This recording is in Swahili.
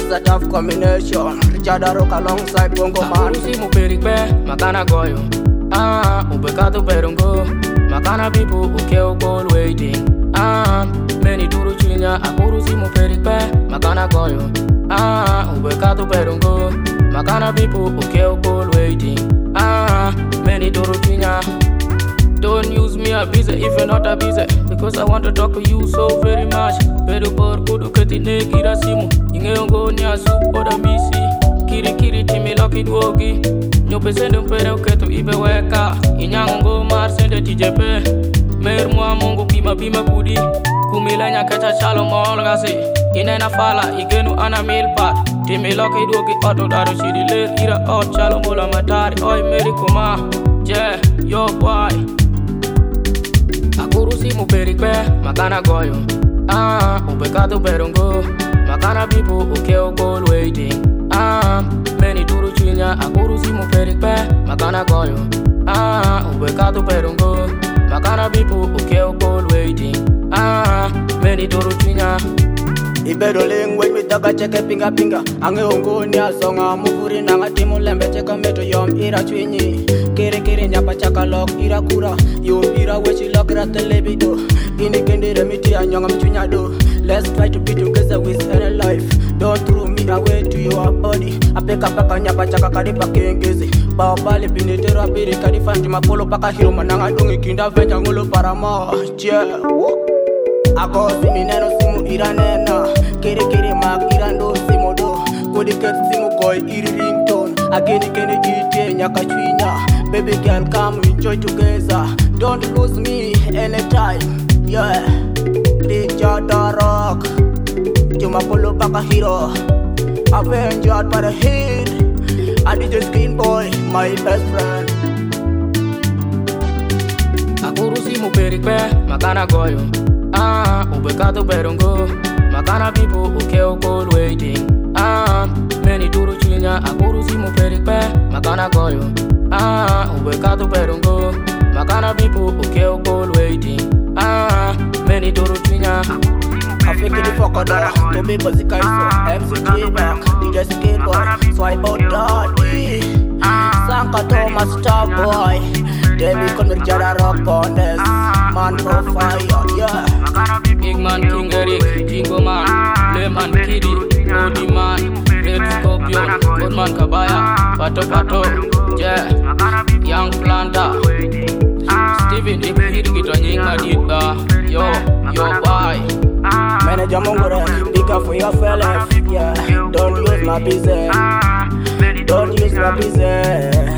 is a tough combination. Richard Rock alongside Bongo Man. Usi muperikbe, makana goyo. Ubekatu perungo. Makana people uke ukol waiting. Many turu chinya. Akurusi muperikbe, makana goyo. Ubekatu perungo. Makana people uke ukol waiting. Many turu chinya. Don't use me a busy if you're not a busy, because I want to talk to you so very much. Pero por kudu ketine kira simu ingeongo ni asu oda misi kiri kiri timi loki duogi nyope sende mpere uketu ibe weka inyango mar sende tijepe mer mwa mungu bima bima kudi kumilanya kecha chalo ngol gasi inena fala igenu ana milpat timi loki duogi oto daro shidile ira ot chalo mola matari oi meri kuma yeah yo boy Akurusi muperikbe, makana goyo. Ubekatu perungo. Makana people uke ukol waiting. Many turu chinya. Akurusi muperikbe, makana goyo. Ubekatu perungo. Makana people uke ukol waiting. Many turu chinya. Ibedo language mitaka cheke pinga pinga. Ange ongo ni asonga mufuri nanga timu lembe cheka meto yom ira chwinyi. Kere kere nyapa chaka lok ira kura. Yom ira wechi lok rata lebido. Ini kendi remiti anyonga mchunya do. Let's try to be together with any life. Don't throw me away to your body. Apeka paka nyapa chaka karipa kengezi. Baopali pinetero apiri karifanti mapolo paka hiro mananga dungi kinda venja ngolo parama. Yeah. Ako simi neno simu iranena. Kere kere mak irando simu do. Kodi ket simu koi iri ringtone. Ageni kene jite nyaka chwinya. Baby girl come enjoy together. Don't lose me anytime. Yeah. Richard Rock Juma polo paka hero. Avenged by the hit. I DJ Skin Boy, my best friend. Akurusi muperikbe, makana goyo. Ubekatu perungo. Makana people uke ukol waiting. Many turu chinya. Akurusi muperikbe, makana goyo. Ubekatu perungo. Makana people uke ukol waiting. Many turu chinya. I think it fuck on to be musical so MC back DJ Skin Boy Swipe out daddy Sanka Thomas Star Boy Demi con Richard Rock on this Man profile yeah Big man King Eric Jingo man Lemon Kiddy Odi man Red Scorpion Good man Kabaya Pato Pato yeah Young Planta Steven Hit Nying Madita Yo boy Manager Mongore, pick up for your fellas, yeah. Don't use my business. Don't use my business.